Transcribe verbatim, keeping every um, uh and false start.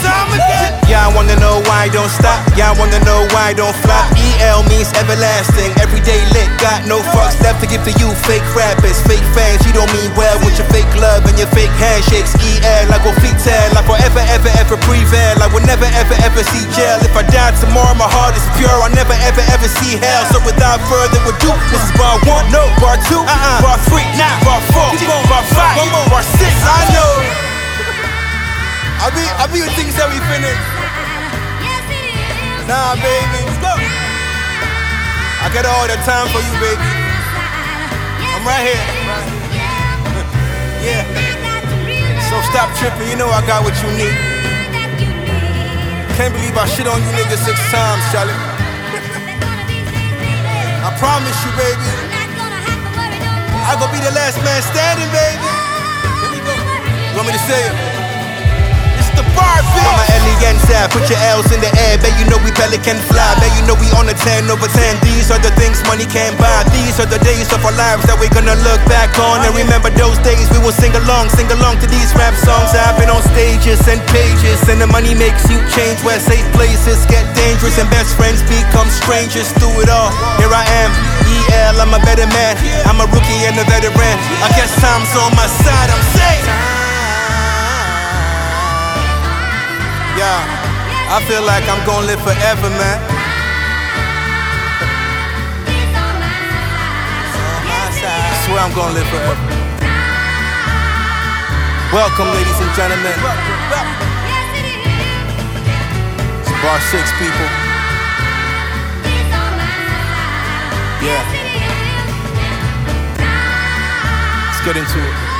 time again. Y'all wanna know why I don't stop? Y'all wanna know why I don't flop? E L means everlasting, everyday lit. Got no fucks left to give to you fake rappers, fake fans. You don't mean well with your fake love and your fake handshakes. E L, I go feet tell, I forever, ever, ever prevail. I will never, ever, ever see jail. If I die tomorrow, my heart is pure. I'll never, ever, ever see hell. So without further ado, this is bar one, no, bar two, uh-uh, bar three, nah, bar four, bar five, bar six. I know. I be, I be with things that we finish. Nah, baby, let's go. I got all the time for you, baby. I'm right here. Yeah. So stop tripping, you know I got what you need. Can't believe I shit on you niggas six times, Charlie. I promise you, baby. I gon' be the last man standing, baby. Here we go. You want me to say it? The bar, I'm a alien side, put your L's in the air. Bet you know we pelican fly. Bet you know we on a ten over ten. These are the things money can't buy. These are the days of our lives that we're gonna look back on and remember those days. We will sing along, sing along to these rap songs. I've been on stages and pages, and the money makes you change. Where safe places get dangerous and best friends become strangers. Through it all, here I am, E L, I'm a better man. I'm a rookie and a veteran. I guess time's on my side, I'm safe. Yeah, I feel like I'm gonna live forever, man. I swear I'm gonna live forever. Welcome, ladies and gentlemen. It's bar six, people. Yeah. Let's get into it.